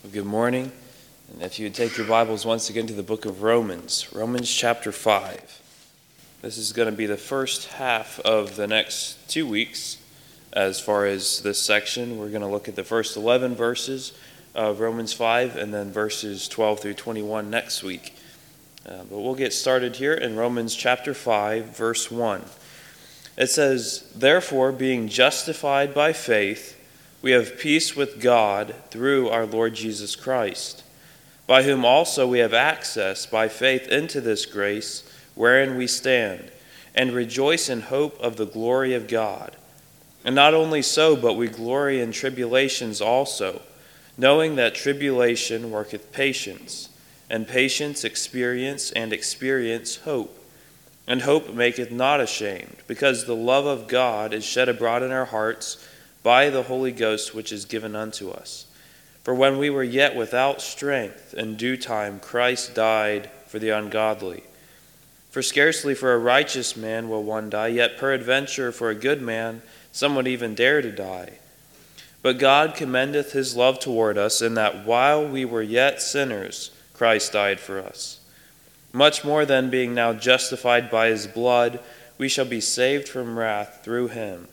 Good morning. And if you would take your Bibles once again to the book of Romans chapter 5. This is going to be the first half of the next 2 weeks. As far as this section, we're going to look at the first 11 verses of Romans 5 and then verses 12 through 21 next week. But we'll get started here in Romans chapter 5, verse 1. It says, "Therefore, being justified by faith, we have peace with God through our Lord Jesus Christ, by whom also we have access by faith into this grace wherein we stand, and rejoice in hope of the glory of God. And not only so, but we glory in tribulations also, knowing that tribulation worketh patience, and patience experience, and experience hope. And hope maketh not ashamed, because the love of God is shed abroad in our hearts by the Holy Ghost which is given unto us. For when we were yet without strength, in due time Christ died for the ungodly. For scarcely for a righteous man will one die, yet peradventure for a good man some would even dare to die. But God commendeth his love toward us, in that while we were yet sinners, Christ died for us. Much more then, being now justified by his blood, we shall be saved from wrath through him.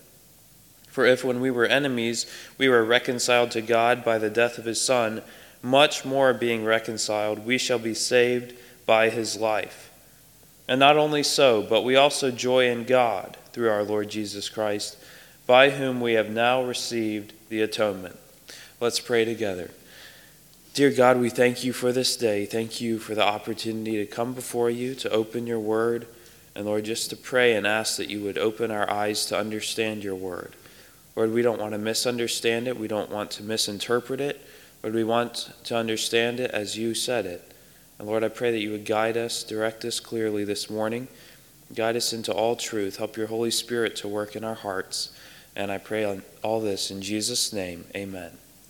For if when we were enemies, we were reconciled to God by the death of his Son, much more being reconciled, we shall be saved by his life. And not only so, but we also joy in God through our Lord Jesus Christ, by whom we have now received the atonement." Let's pray together. Dear God, we thank you for this day. Thank you for the opportunity to come before you, to open your word, and Lord, just to pray and ask that you would open our eyes to understand your word. Lord, we don't want to misunderstand it. We don't want to misinterpret it. Lord, we want to understand it as you said it. And Lord, I pray that you would guide us, direct us clearly this morning. Guide us into all truth. Help your Holy Spirit to work in our hearts. And I pray on all this in Jesus' name, amen.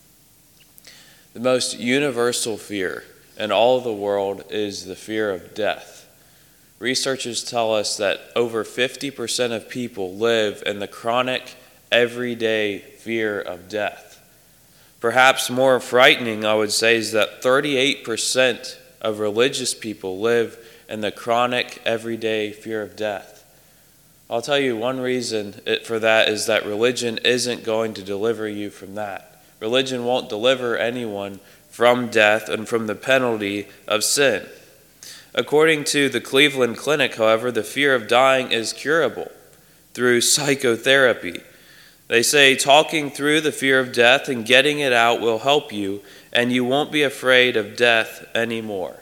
The most universal fear in all of the world is the fear of death. Researchers tell us that over 50% of people live in the chronic, everyday fear of death. Perhaps more frightening, I would say, is that 38% of religious people live in the chronic, everyday fear of death. I'll tell you one reason for that is that religion isn't going to deliver you from that. Religion won't deliver anyone from death and from the penalty of sin. According to the Cleveland Clinic, however, the fear of dying is curable through psychotherapy. They say talking through the fear of death and getting it out will help you, and you won't be afraid of death anymore.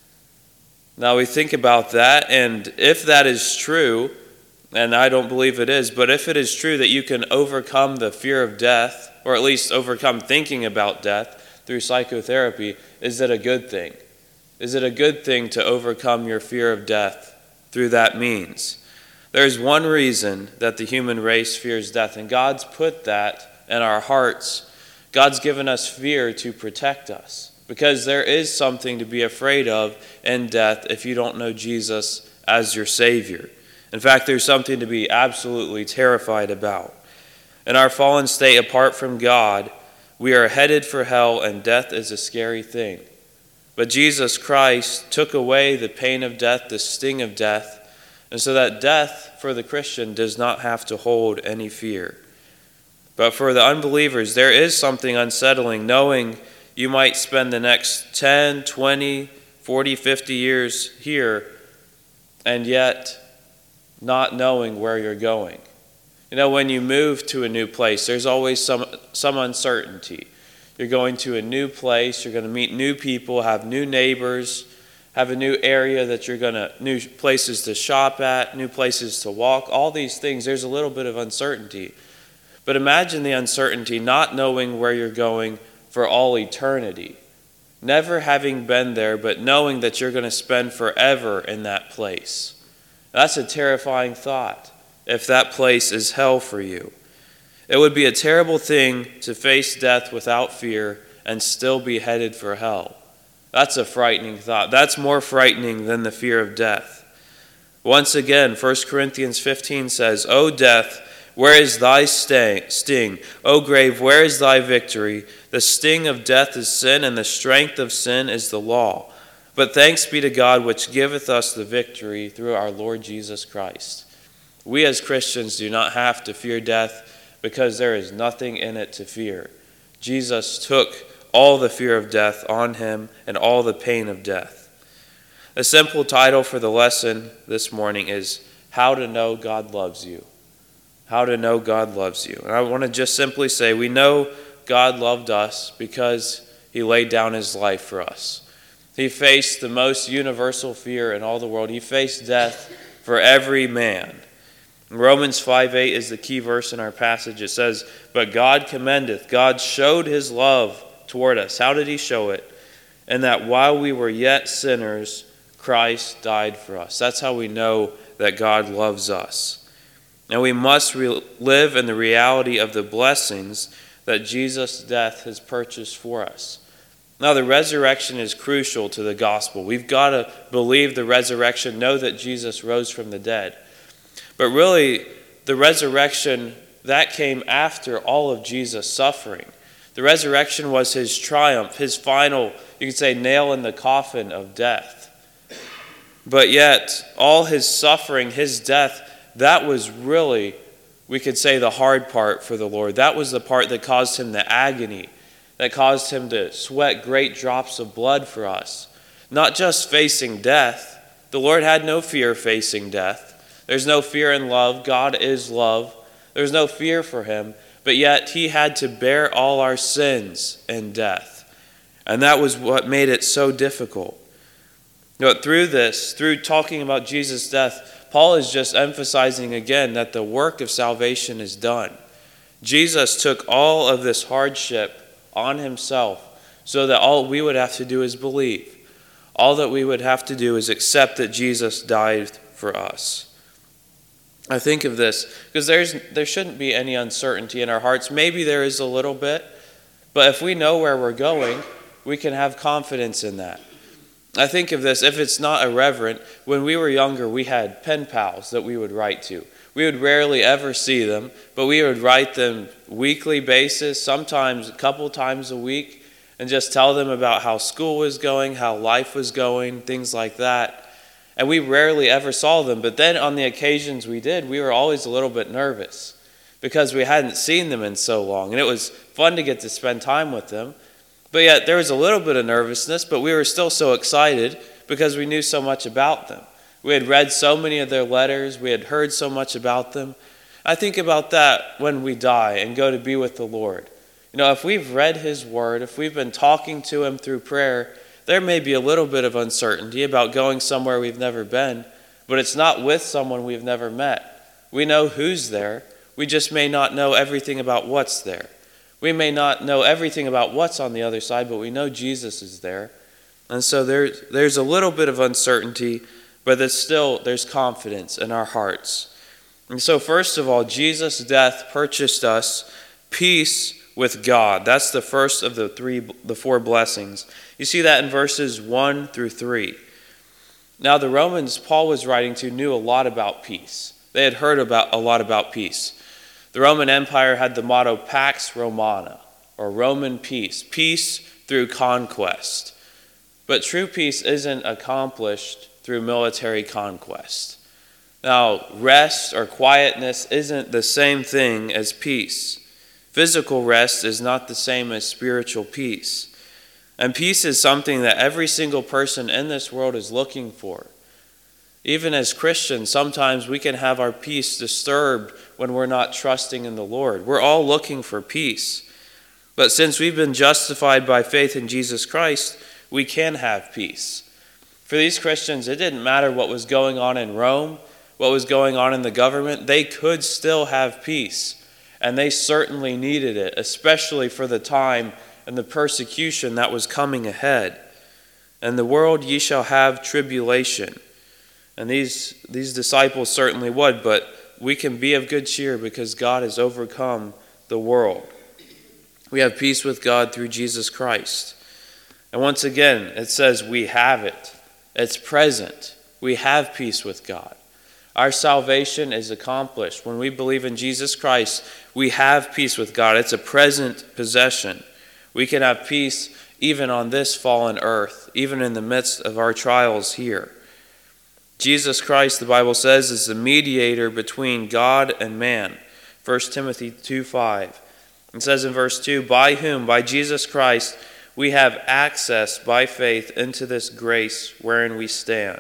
Now we think about that, and if that is true, and I don't believe it is, but if it is true that you can overcome the fear of death, or at least overcome thinking about death through psychotherapy, is it a good thing? Is it a good thing to overcome your fear of death through that means? There's one reason that the human race fears death, and God's put that in our hearts. God's given us fear to protect us, because there is something to be afraid of in death if you don't know Jesus as your Savior. In fact, there's something to be absolutely terrified about. In our fallen state, apart from God, we are headed for hell, and death is a scary thing. But Jesus Christ took away the pain of death, the sting of death, and so that death for the Christian does not have to hold any fear. But for the unbelievers, there is something unsettling knowing you might spend the next 10, 20, 40, 50 years here and yet not knowing where you're going. You know, when you move to a new place, there's always some uncertainty. You're going to a new place, you're going to meet new people, have new neighbors, have a new area that new places to shop at, new places to walk, all these things. There's a little bit of uncertainty. But imagine the uncertainty, not knowing where you're going for all eternity. Never having been there, but knowing that you're going to spend forever in that place. That's a terrifying thought, if that place is hell for you. It would be a terrible thing to face death without fear and still be headed for hell. That's a frightening thought. That's more frightening than the fear of death. Once again, 1 Corinthians 15 says, "O death, Where is thy sting? O grave, where is thy victory? The sting of death is sin, and the strength of sin is the law. But thanks be to God, which giveth us the victory through our Lord Jesus Christ. We as Christians do not have to fear death because there is nothing in it to fear. Jesus took all the fear of death on him and all the pain of death. The simple title for the lesson this morning is How to Know God Loves You. How to know God loves you. And I want to just simply say we know God loved us because he laid down his life for us. He faced the most universal fear in all the world. He faced death for every man. Romans 5:8 is the key verse in our passage. It says, "But God commendeth," God showed his love toward us. How did he show it? And that while we were yet sinners, Christ died for us. That's how we know that God loves us. And we must live in the reality of the blessings that Jesus' death has purchased for us. Now, the resurrection is crucial to the gospel. We've got to believe the resurrection, know that Jesus rose from the dead. But really, the resurrection, that came after all of Jesus' suffering. The resurrection was his triumph, his final, you could say, nail in the coffin of death. But yet, all his suffering, his death, that was really, we could say, the hard part for the Lord. That was the part that caused him the agony, that caused him to sweat great drops of blood for us. Not just facing death. The Lord had no fear facing death. There's no fear in love. God is love. There's no fear for him. But yet he had to bear all our sins and death. And that was what made it so difficult. But through talking about Jesus' death, Paul is just emphasizing again that the work of salvation is done. Jesus took all of this hardship on himself so that all we would have to do is believe. All that we would have to do is accept that Jesus died for us. I think of this because there shouldn't be any uncertainty in our hearts. Maybe there is a little bit, but if we know where we're going, we can have confidence in that. I think of this, if it's not irreverent, when we were younger, we had pen pals that we would write to. We would rarely ever see them, but we would write them weekly basis, sometimes a couple times a week, and just tell them about how school was going, how life was going, things like that. And we rarely ever saw them, but then on the occasions we did, we were always a little bit nervous because we hadn't seen them in so long. And it was fun to get to spend time with them. But yet there was a little bit of nervousness, but we were still so excited because we knew so much about them. We had read so many of their letters. We had heard so much about them. I think about that when we die and go to be with the Lord. You know, if we've read his word, if we've been talking to him through prayer, there may be a little bit of uncertainty about going somewhere we've never been, but it's not with someone we've never met. We know who's there. We just may not know everything about what's there. We may not know everything about what's on the other side, but we know Jesus is there. And so there's a little bit of uncertainty, but there's confidence in our hearts. And so first of all, Jesus' death purchased us peace with God. That's the first of the four blessings. You see that in verses 1 through 3. Now the Romans Paul was writing to knew a lot about peace. They had heard a lot about peace. The Roman Empire had the motto Pax Romana, or Roman peace, peace through conquest. But true peace isn't accomplished through military conquest. Now, rest or quietness isn't the same thing as peace. Physical rest is not the same as spiritual peace. And peace is something that every single person in this world is looking for. Even as Christians, sometimes we can have our peace disturbed when we're not trusting in the Lord. We're all looking for peace. But since we've been justified by faith in Jesus Christ, we can have peace. For these Christians, it didn't matter what was going on in Rome, what was going on in the government. They could still have peace. And they certainly needed it, especially for the time and the persecution that was coming ahead. And the world ye shall have tribulation. And these disciples certainly would, but we can be of good cheer because God has overcome the world. We have peace with God through Jesus Christ. And once again, it says we have it. It's present. We have peace with God. Our salvation is accomplished. When we believe in Jesus Christ, we have peace with God. It's a present possession. We can have peace even on this fallen earth, even in the midst of our trials here. Jesus Christ, the Bible says, is the mediator between God and man. 1 Timothy 2:5. It says in verse 2, by whom, by Jesus Christ, we have access by faith into this grace wherein we stand.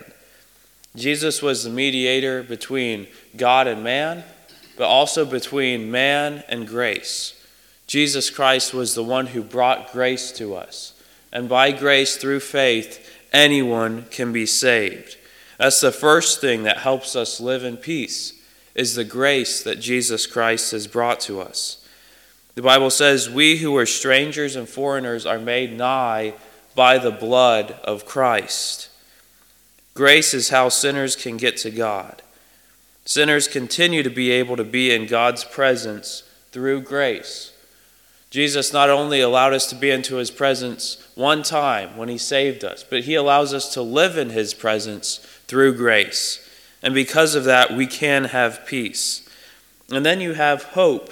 Jesus was the mediator between God and man, but also between man and grace. Jesus Christ was the one who brought grace to us. And by grace, through faith, anyone can be saved. That's the first thing that helps us live in peace, is the grace that Jesus Christ has brought to us. The Bible says, we who are strangers and foreigners are made nigh by the blood of Christ. Grace is how sinners can get to God. Sinners continue to be able to be in God's presence through grace. Jesus not only allowed us to be into his presence one time when he saved us, but he allows us to live in his presence through grace. And because of that, we can have peace. And then you have hope.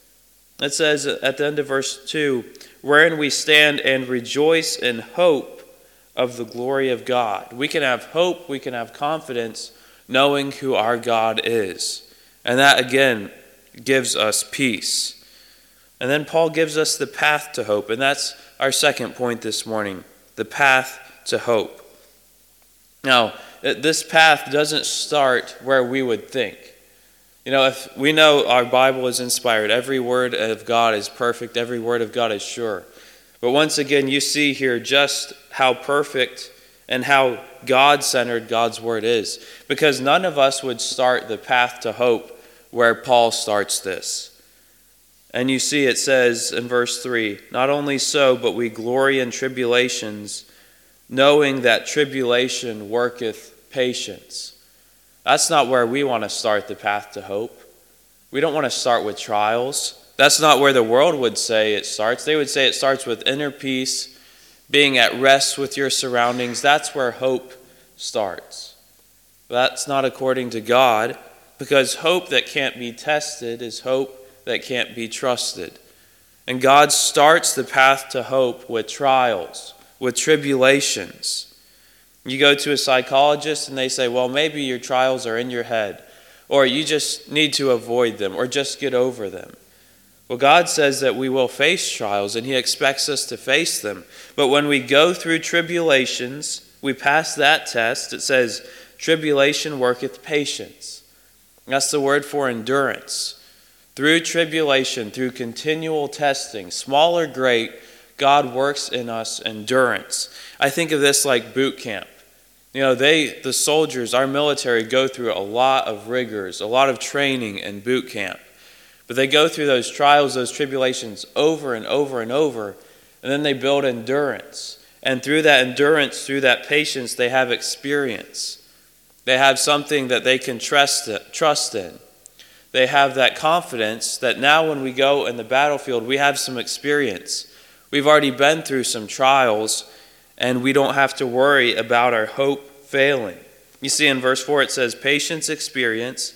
It says at the end of verse 2, wherein we stand and rejoice in hope of the glory of God. We can have hope, we can have confidence, knowing who our God is. And that, again, gives us peace. And then Paul gives us the path to hope. And that's our second point this morning, the path to hope. Now, this path doesn't start where we would think. You know, if we know our Bible is inspired, every word of God is perfect, every word of God is sure. But once again, you see here just how perfect and how God-centered God's word is. Because none of us would start the path to hope where Paul starts this. And you see it says in verse 3, not only so, but we glory in tribulations, knowing that tribulation worketh patience. That's not where we want to start the path to hope. We don't want to start with trials. That's not where the world would say it starts. They would say it starts with inner peace, being at rest with your surroundings. That's where hope starts. That's not according to God, because hope that can't be tested is hope that can't be trusted. And God starts the path to hope with trials, with tribulations. You go to a psychologist and they say, well, maybe your trials are in your head, or you just need to avoid them, or just get over them. Well, God says that we will face trials, and he expects us to face them. But when we go through tribulations, we pass that test. It says, tribulation worketh patience. That's the word for endurance. Through tribulation, through continual testing, small or great, God works in us endurance. I think of this like boot camp. You know, the soldiers, our military, go through a lot of rigors, a lot of training in boot camp. But they go through those trials, those tribulations over and over and over, and then they build endurance. And through that endurance, through that patience, they have experience. They have something that they can trust in. They have that confidence that now when we go in the battlefield, we have some experience. We've already been through some trials, and we don't have to worry about our hope failing. You see in verse 4 it says, patience, experience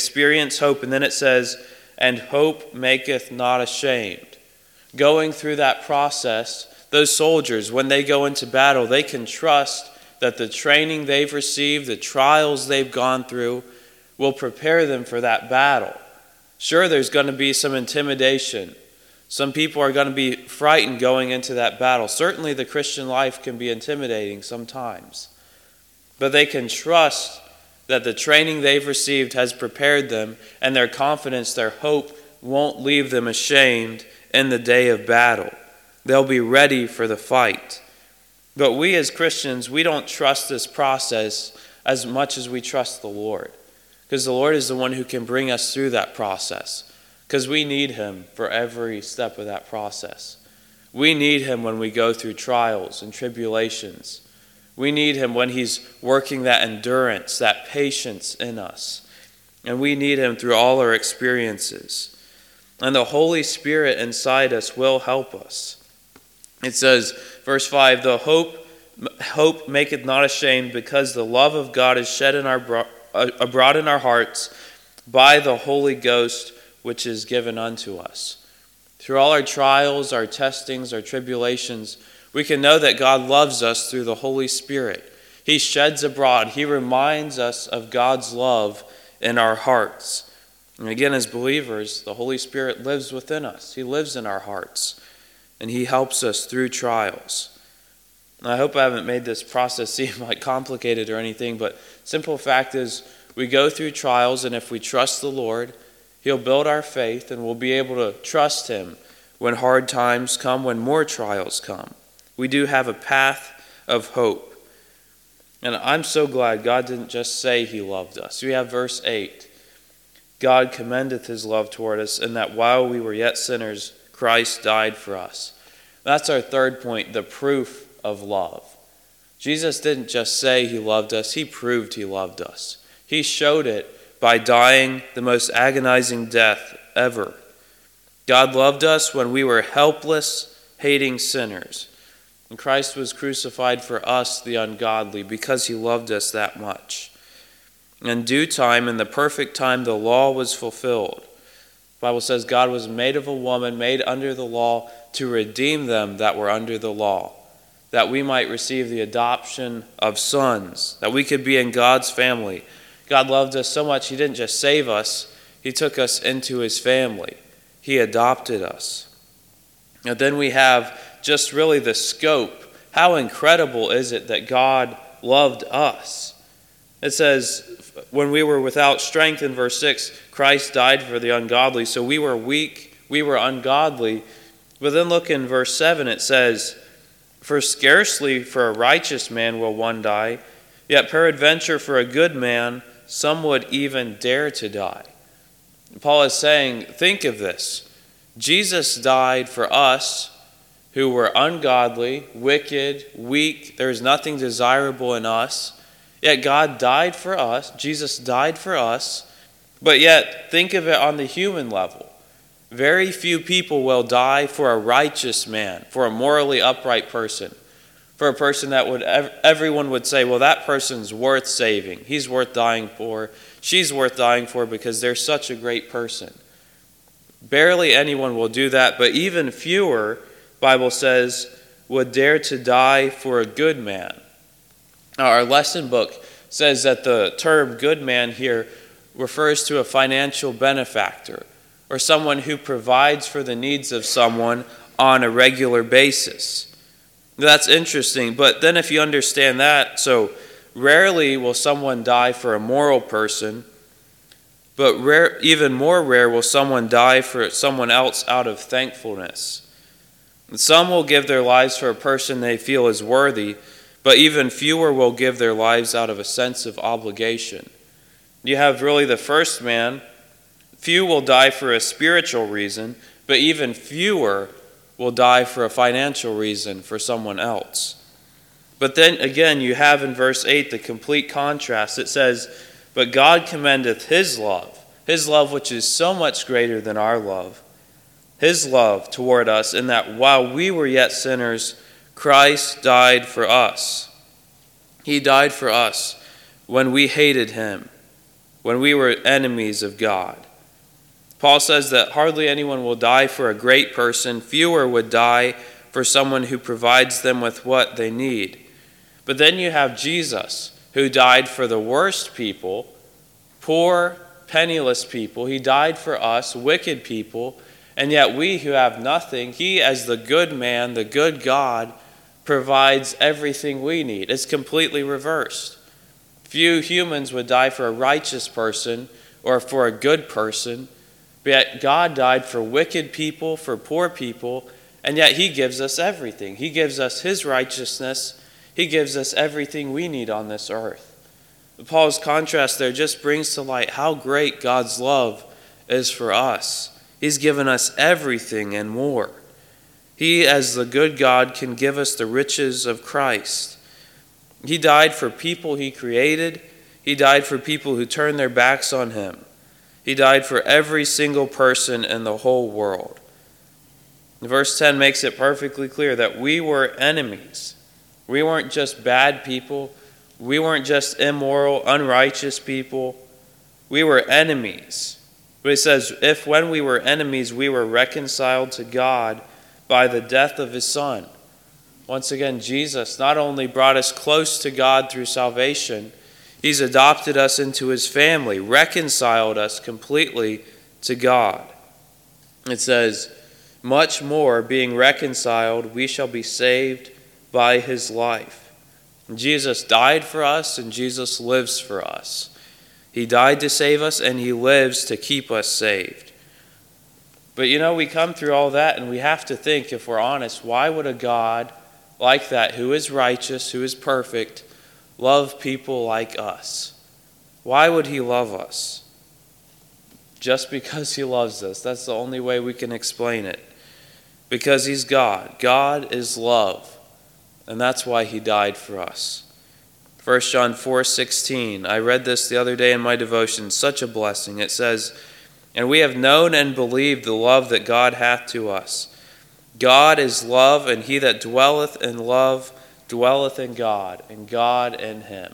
hope, and then it says, and hope maketh not ashamed. Going through that process, those soldiers, when they go into battle, they can trust that the training they've received, the trials they've gone through, will prepare them for that battle. Sure, there's going to be some intimidation. Some people are going to be frightened going into that battle. Certainly the Christian life can be intimidating sometimes. But they can trust that the training they've received has prepared them, and their confidence, their hope, won't leave them ashamed in the day of battle. They'll be ready for the fight. But we as Christians, we don't trust this process as much as we trust the Lord. Because the Lord is the one who can bring us through that process. Because we need him for every step of that process. We need him when we go through trials and tribulations. We need him when he's working that endurance, that patience in us. And we need him through all our experiences. And the Holy Spirit inside us will help us. It says, verse 5, the hope maketh not ashamed, because the love of God is shed in our abroad in our hearts by the Holy Ghost, which is given unto us. Through all our trials, our testings, our tribulations, we can know that God loves us through the Holy Spirit. He sheds abroad. He reminds us of God's love in our hearts. And again, as believers, the Holy Spirit lives within us. He lives in our hearts, and He helps us through trials. And I hope I haven't made this process seem like complicated or anything, but simple fact is we go through trials, and if we trust the Lord, He'll build our faith, and we'll be able to trust Him when hard times come, when more trials come. We do have a path of hope. And I'm so glad God didn't just say He loved us. We have verse 8. God commendeth His love toward us, in that while we were yet sinners, Christ died for us. That's our third point, the proof of love. Jesus didn't just say He loved us, He proved He loved us. He showed it by dying the most agonizing death ever. God loved us when we were helpless, hating sinners. And Christ was crucified for us, the ungodly, because He loved us that much. In due time, in the perfect time, the law was fulfilled. The Bible says God was made of a woman, made under the law, to redeem them that were under the law, that we might receive the adoption of sons, that we could be in God's family. God loved us so much, He didn't just save us, He took us into His family. He adopted us. And then we have just really the scope. How incredible is it that God loved us? It says, when we were without strength in verse 6, Christ died for the ungodly. So we were weak, we were ungodly. But then look in verse 7, it says, for scarcely for a righteous man will one die, yet peradventure for a good man some would even dare to die. Paul is saying, think of this. Jesus died for us who were ungodly, wicked, weak. There is nothing desirable in us. Yet God died for us. Jesus died for us. But yet, think of it on the human level. Very few people will die for a righteous man, for a morally upright person, for a person that everyone would say, well, that person's worth saving. He's worth dying for. She's worth dying for because they're such a great person. Barely anyone will do that, but even fewer, Bible says, would dare to die for a good man. Now, our lesson book says that the term good man here refers to a financial benefactor or someone who provides for the needs of someone on a regular basis. That's interesting, but then if you understand that, so rarely will someone die for a moral person, but even more rare will someone die for someone else out of thankfulness. And some will give their lives for a person they feel is worthy, but even fewer will give their lives out of a sense of obligation. You have really the first man. Few will die for a spiritual reason, but even fewer will die for a financial reason for someone else. But then again, you have in verse 8 the complete contrast. It says, but God commendeth His love which is so much greater than our love, His love toward us, in that while we were yet sinners, Christ died for us. He died for us when we hated Him, when we were enemies of God. Paul says that hardly anyone will die for a great person. Fewer would die for someone who provides them with what they need. But then you have Jesus, who died for the worst people, poor, penniless people. He died for us, wicked people. And yet we who have nothing, He, as the good man, the good God, provides everything we need. It's completely reversed. Few humans would die for a righteous person or for a good person. But yet God died for wicked people, for poor people, and yet He gives us everything. He gives us His righteousness. He gives us everything we need on this earth. Paul's contrast there just brings to light how great God's love is for us. He's given us everything and more. He, as the good God, can give us the riches of Christ. He died for people He created. He died for people who turned their backs on Him. He died for every single person in the whole world. Verse 10 makes it perfectly clear that we were enemies. We weren't just bad people. We weren't just immoral, unrighteous people. We were enemies. But it says, if when we were enemies, we were reconciled to God by the death of his Son. Once again, Jesus not only brought us close to God through salvation, he's adopted us into his family, reconciled us completely to God. It says, much more, being reconciled, we shall be saved by his life. Jesus died for us, and Jesus lives for us. He died to save us, and he lives to keep us saved. But we come through all that, and we have to think, if we're honest, why would a God like that, who is righteous, who is perfect, love people like us? Why would he love us? Just because he loves us. That's the only way we can explain it. Because he's God. God is love. And that's why he died for us. 1 John 4:16. I read this the other day in my devotion. Such a blessing. It says, and we have known and believed the love that God hath to us. God is love, and he that dwelleth in love dwelleth in God, and God in him.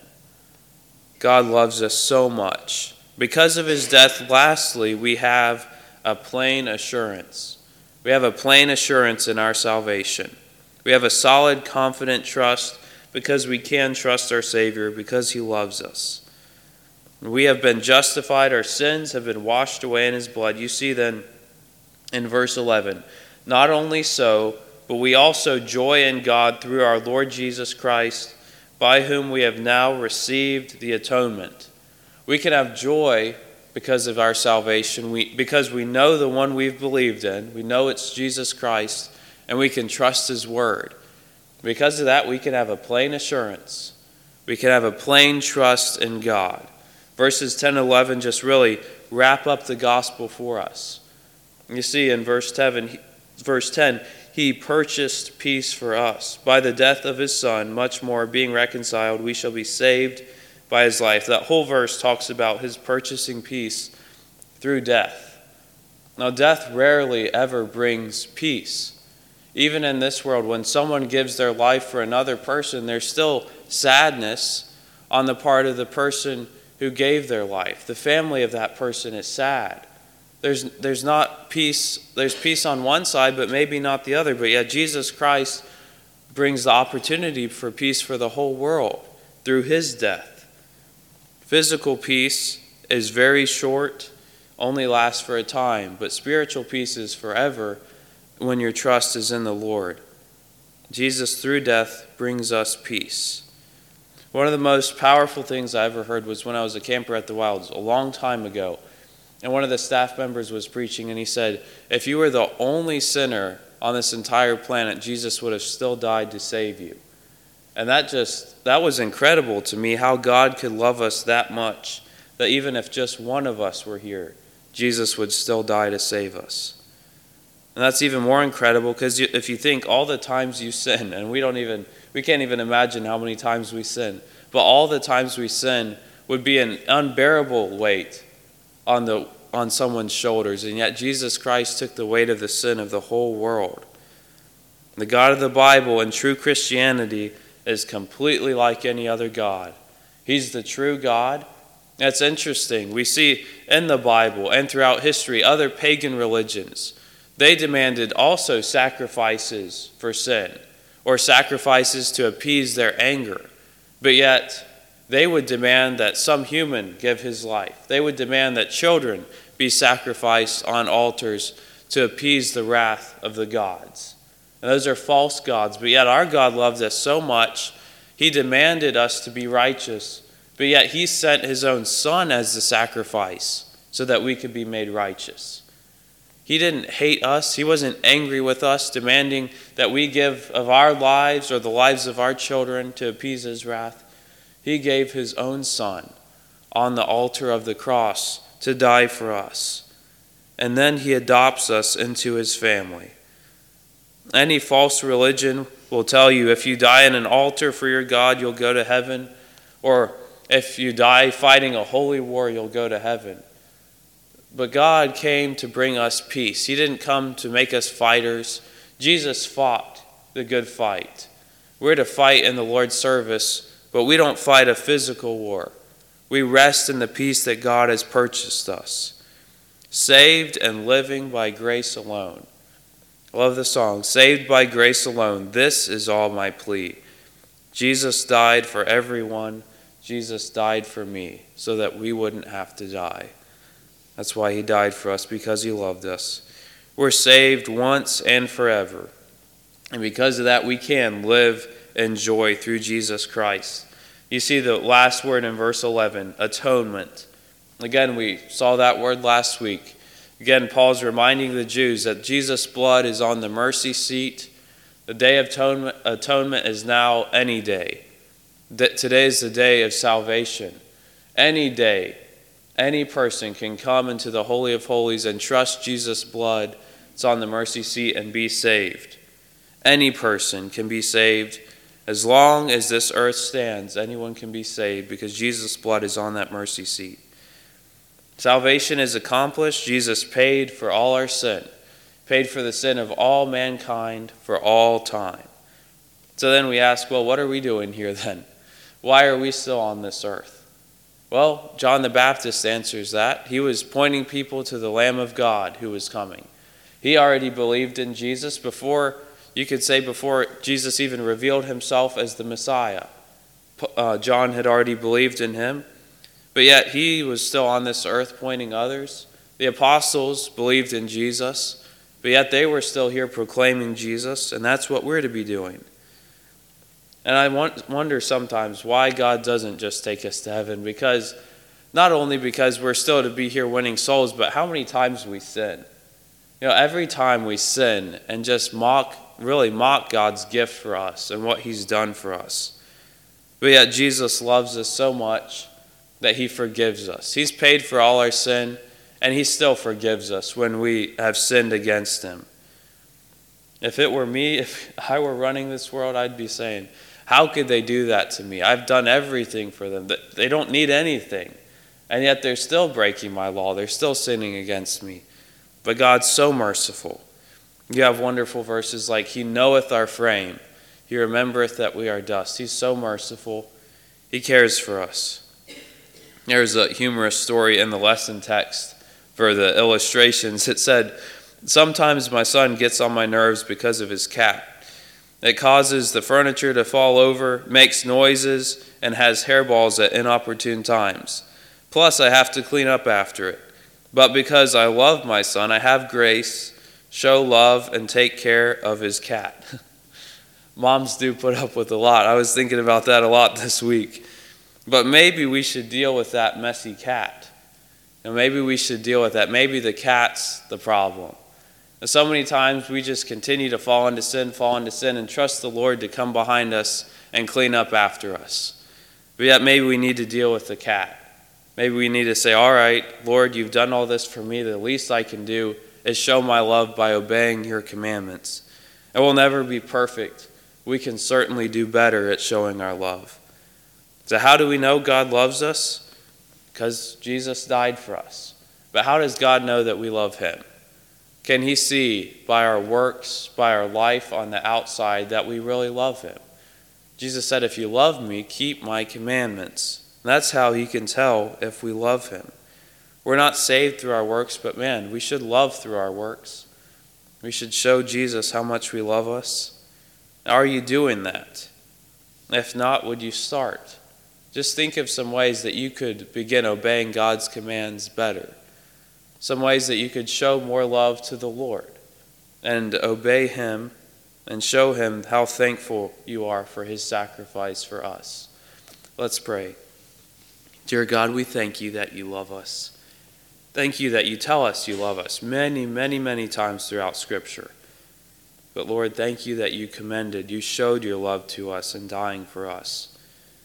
God loves us so much. Because of his death, lastly, we have a plain assurance. We have a plain assurance in our salvation. We have a solid, confident trust because we can trust our Savior because he loves us. We have been justified. Our sins have been washed away in his blood. You see then in verse 11, not only so, but we also joy in God through our Lord Jesus Christ, by whom we have now received the atonement. We can have joy because of our salvation, because we know the one we've believed in. We know it's Jesus Christ, and we can trust his word. Because of that, we can have a plain assurance. We can have a plain trust in God. Verses 10 and 11 just really wrap up the gospel for us. You see in verse 10, he purchased peace for us. By the death of his Son, much more, being reconciled, we shall be saved by his life. That whole verse talks about his purchasing peace through death. Now, death rarely ever brings peace. Even in this world, when someone gives their life for another person, there's still sadness on the part of the person who gave their life. The family of that person is sad. There's not peace. There's peace on one side, but maybe not the other. But yet Jesus Christ brings the opportunity for peace for the whole world through his death. Physical peace is very short, only lasts for a time, but spiritual peace is forever when your trust is in the Lord. Jesus, through death, brings us peace. One of the most powerful things I ever heard was when I was a camper at the Wilds a long time ago, and one of the staff members was preaching, and he said, if you were the only sinner on this entire planet, Jesus would have still died to save you. And that was incredible to me, how God could love us that much, that even if just one of us were here, Jesus would still die to save us. And that's even more incredible because if you think all the times you sin, and we can't even imagine how many times we sin, but all the times we sin would be an unbearable weight on someone's shoulders, and yet Jesus Christ took the weight of the sin of the whole world. The God of the Bible and true Christianity is completely like any other God. He's the true God. That's interesting. We see in the Bible and throughout history other pagan religions. They demanded also sacrifices for sin or sacrifices to appease their anger. But yet they would demand that some human give his life. They would demand that children be sacrificed on altars to appease the wrath of the gods. And those are false gods. But yet our God loves us so much, he demanded us to be righteous. But yet he sent his own Son as the sacrifice so that we could be made righteous. He didn't hate us. He wasn't angry with us, demanding that we give of our lives or the lives of our children to appease his wrath. He gave his own Son on the altar of the cross to die for us. And then he adopts us into his family. Any false religion will tell you if you die in an altar for your God, you'll go to heaven. Or if you die fighting a holy war, you'll go to heaven. But God came to bring us peace. He didn't come to make us fighters. Jesus fought the good fight. We're to fight in the Lord's service but we don't fight a physical war. We rest in the peace that God has purchased us. Saved and living by grace alone. I love the song, saved by grace alone. This is all my plea. Jesus died for everyone. Jesus died for me so that we wouldn't have to die. That's why he died for us, because he loved us. We're saved once and forever. And because of that, we can live in joy through Jesus Christ. You see the last word in verse 11, atonement. Again, we saw that word last week. Again, Paul's reminding the Jews that Jesus' blood is on the mercy seat. The day of atonement is now any day. Today is the day of salvation. Any day, any person can come into the Holy of Holies and trust Jesus' blood. It's on the mercy seat and be saved. Any person can be saved. As long as this earth stands, anyone can be saved because Jesus' blood is on that mercy seat. Salvation is accomplished. Jesus paid for all our sin, paid for the sin of all mankind for all time. So then we ask, well, what are we doing here then? Why are we still on this earth? Well, John the Baptist answers that. He was pointing people to the Lamb of God who was coming. He already believed in Jesus before Jesus even revealed himself as the Messiah. John had already believed in him, but yet he was still on this earth pointing others. The apostles believed in Jesus, but yet they were still here proclaiming Jesus, and that's what we're to be doing. And I wonder sometimes why God doesn't just take us to heaven, because not only because we're still to be here winning souls, but how many times we sin. Every time we sin and just really mock God's gift for us and what he's done for us. But yet Jesus loves us so much that he forgives us. He's paid for all our sin, and he still forgives us when we have sinned against him. If it were me, if I were running this world, I'd be saying, how could they do that to me? I've done everything for them. They don't need anything. And yet they're still breaking my law. They're still sinning against me. But God's so merciful. You have wonderful verses like, he knoweth our frame. He remembereth that we are dust. He's so merciful. He cares for us. There's a humorous story in the lesson text for the illustrations. It said, sometimes my son gets on my nerves because of his cat. It causes the furniture to fall over, makes noises, and has hairballs at inopportune times. Plus, I have to clean up after it. But because I love my son, I have grace, show love, and take care of his cat. Moms do put up with a lot. I was thinking about that a lot this week. But maybe we should deal with that messy cat. And maybe we should deal with that. Maybe the cat's the problem. And so many times we just continue to fall into sin, and trust the Lord to come behind us and clean up after us. But yet maybe we need to deal with the cat. Maybe we need to say, all right, Lord, you've done all this for me. The least I can do is show my love by obeying your commandments. And we'll never be perfect. We can certainly do better at showing our love. So how do we know God loves us? Because Jesus died for us. But how does God know that we love him? Can he see by our works, by our life on the outside, that we really love him? Jesus said, if you love me, keep my commandments. And that's how he can tell if we love him. We're not saved through our works, but man, we should love through our works. We should show Jesus how much we love us. Are you doing that? If not, would you start? Just think of some ways that you could begin obeying God's commands better. Some ways that you could show more love to the Lord and obey him and show him how thankful you are for his sacrifice for us. Let's pray. Dear God, we thank you that you love us. Thank you that you tell us you love us many, many, many times throughout Scripture. But Lord, thank you that you showed your love to us in dying for us.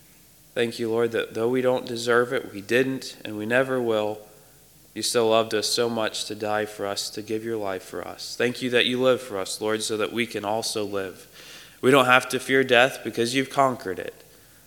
Thank you, Lord, that though we don't deserve it, we didn't, and we never will, you still loved us so much to die for us, to give your life for us. Thank you that you live for us, Lord, so that we can also live. We don't have to fear death because you've conquered it.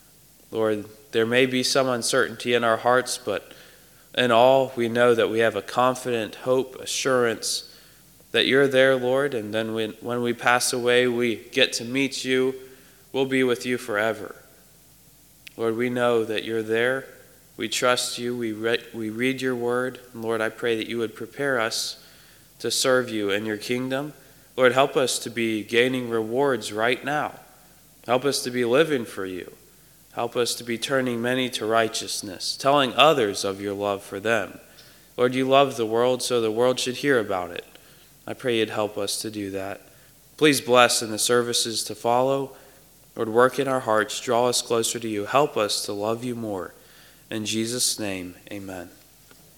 Lord, there may be some uncertainty in our hearts, but in all, we know that we have a confident hope, assurance that you're there, Lord, and then when we pass away, we get to meet you. We'll be with you forever. Lord, we know that you're there. We trust you. We read your word. And Lord, I pray that you would prepare us to serve you in your kingdom. Lord, help us to be gaining rewards right now. Help us to be living for you. Help us to be turning many to righteousness, telling others of your love for them. Lord, you love the world, so the world should hear about it. I pray you'd help us to do that. Please bless in the services to follow. Lord, work in our hearts, draw us closer to you. Help us to love you more. In Jesus' name, amen.